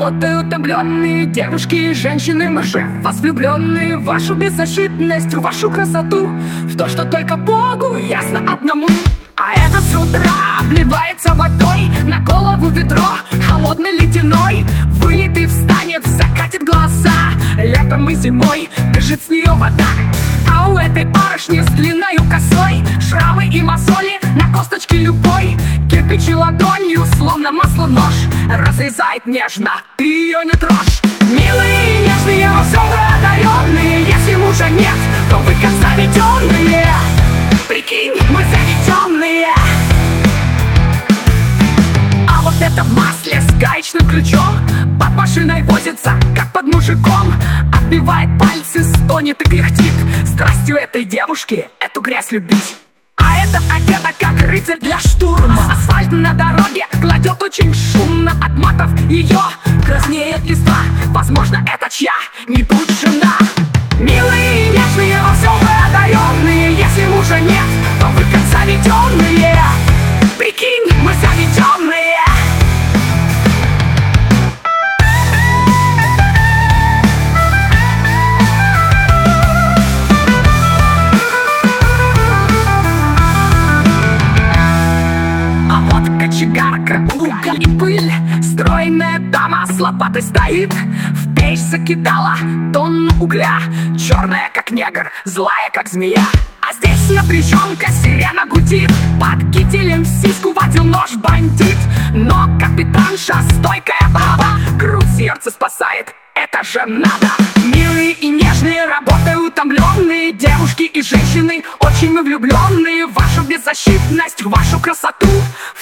работают утомленные девушки и женщины, мы же в вас влюбленные, в вашу беззащитность, в вашу красоту, в то, что только Богу ясно одному. А это с утра обливается водой, на голову ведро холодный ледяной, выйдет и встанет, закатит глаза. Летом и зимой бежит с нее вода. А у этой барышни с длинною косой шрамы и мозоли на косточке любой. Кирпичи ладонью, словно масло нож, разрезает нежно, ты ее не трожь. Милые, нежные, во всем одаренные, если мужа нет, то вы как заведенные. Прикинь, мы заведенные. А вот это в масле с гаечным ключом под машиной возится, как под мужиком. Отбивает пальцы, стонет и кряхтит, страстью этой девушки эту грязь любить. А это одета как рыцарь для штурма, асфальт на дороге кладет очень шумно. От матов ее краснеет листва, возможно, это чья-нибудь жена. Милые, нежные, во всем вы одаренные, если мужа нет, то вы как заведенные. Прикинь, мы заведенные. Кочегарка, уголь и пыль, стройная дама с лопатой стоит, в печь закидала тонну угля, черная как негр, злая как змея. А здесь напряженка, сирена гудит, под кителем сиську водил нож бандит. Но капитанша, стойкая баба, грудь сердце спасает, это же надо. Милые и нежные, работают утомленные девушки и женщины, очень мы влюбленные в вашу беззащитность, в вашу красоту,